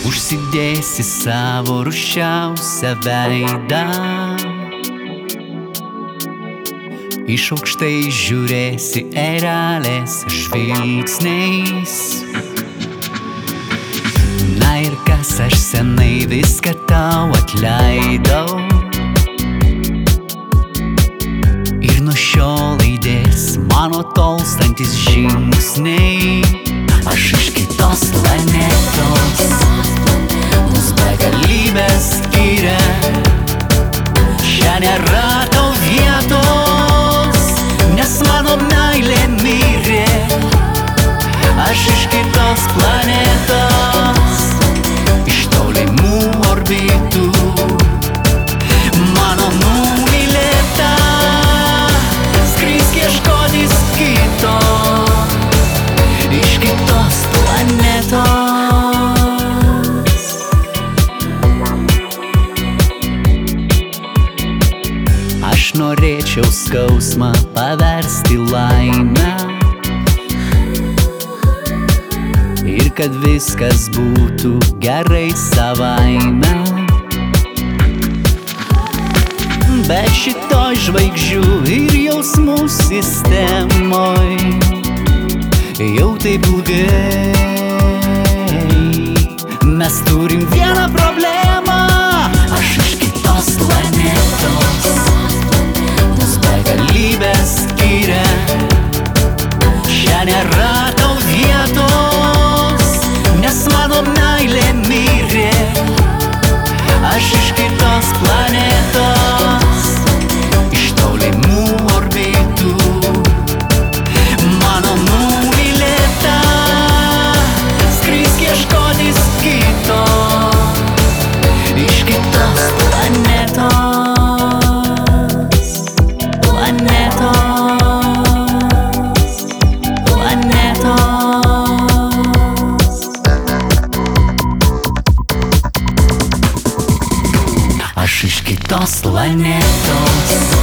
Užsidėsi savo rūsčiausią veidą, iš aukštai žiūrėsi erelės žvilgsniais. Na ir kas, aš senai viską tau atleidau, ir nuo šiol aidės mano tolstantis žingsniai. Aš iš kitos planetos, mus begalybė skiria, čia nėra tau vietos, nes mano meilė mirė. Aš iš kitos planetos, iš tolimų orbitų, mano numylėta, skrisk ieškotis kito, iš kitos planetos. Aš norėčiau skausmą paversti laimę, ir kad viskas būtų gerai savaime. Bet šitoj žvaigždžių ir jausmų sistemoj jau taip ilgai mes turim vieną problemą. Aš iš kitos planetos, mus begalybė skiria, čia nėra tau vietos, nes mano meilė mirė. Aš iš kitos planetos, iš tolimų orbitų, mano numylėta, skrisk ieškotis kito, iš kitos planetos. Aš iš kitos planetos.